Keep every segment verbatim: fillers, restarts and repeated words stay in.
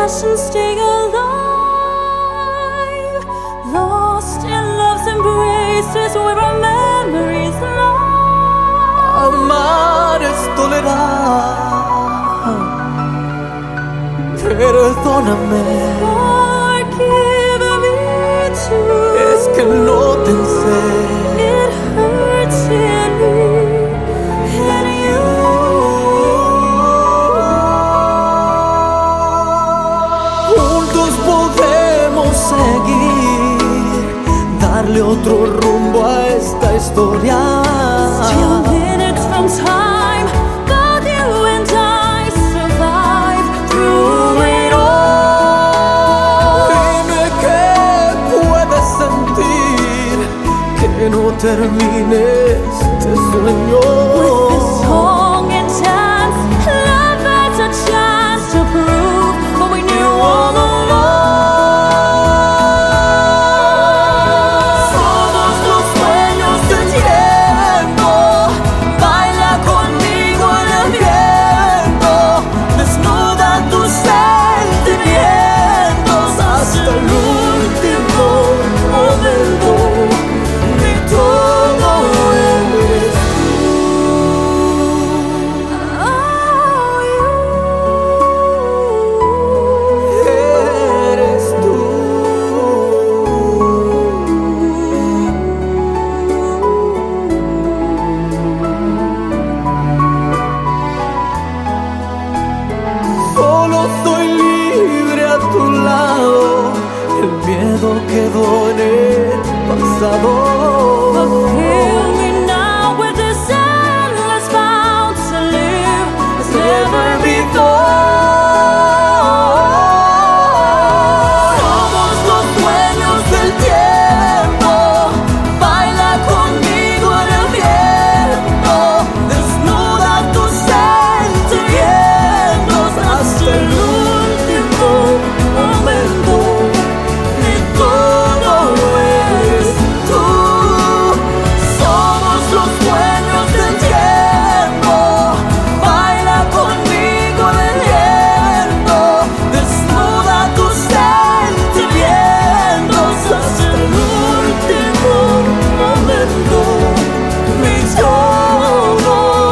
passion stay alive, lost in love's embraces where our memories lie. Amar es tolerar. Perdóname, Forgive me too. es que no pensé. It hurts in me and you. Juntos podemos seguir, darle otro rumbo a esta historia. Still minutes from time, both you and I survive through it all. Dime qué puedes sentir, que no termine este sueño. With this song and dance, love has a chance to prove what we knew all along. Somos los sueños del tiempo, baila conmigo en el viento, desnuda tus sentimientos hasta el último momento. Mi todo eres Oh, you. tú, eres tú. Solo soy libre a tu lado, el miedo quedó en el pasado. Fulfill me now with this endless vow to live as never before. Somos los dueños del tiempo, baila conmigo en el viento, desnuda tus sentimientos hasta el último momento. Mi todo eres tú. Somos los dueños del tiempo, baila conmigo en el viento, desnuda tus sentimientos hasta el último momento. Mi todo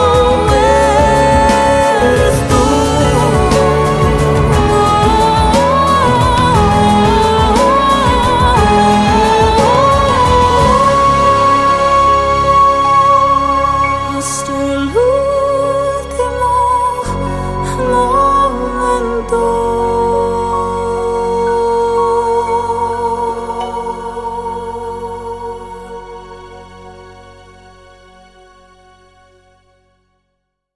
eres tú. Hasta el último momento.